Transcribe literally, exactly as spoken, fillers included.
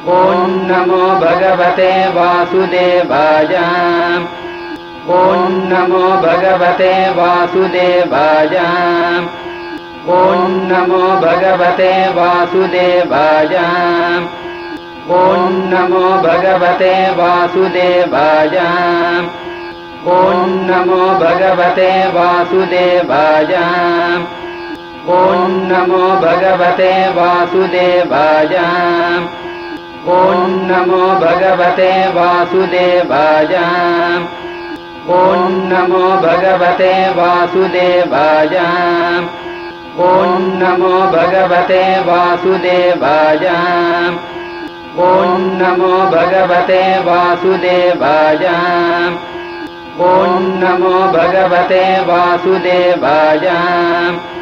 ॐ नमो भगवते वासुदेवाय। ॐ नमो भगवते वासुदेवाय। ॐ नमो भगवते वासुदेवाय। ॐ नमो भगवते वासुदेवाय। ॐ नमो भगवते वासुदेवाय। ॐ नमो भगवते वासुदेवाय। ॐ नमो भगवते वासुदेवाय। ॐ नमो भगवते वासुदेवाय। ॐ नमो भगवते वासुदेवाय। ॐ नमो भगवते वासुदेवाय। ॐ नमो भगवते वासुदेवाय।